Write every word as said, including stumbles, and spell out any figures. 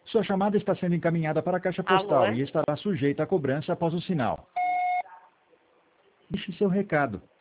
Sua chamada está sendo encaminhada para a caixa postal Alô? e estará sujeita a cobrança após o sinal. Deixe seu recado.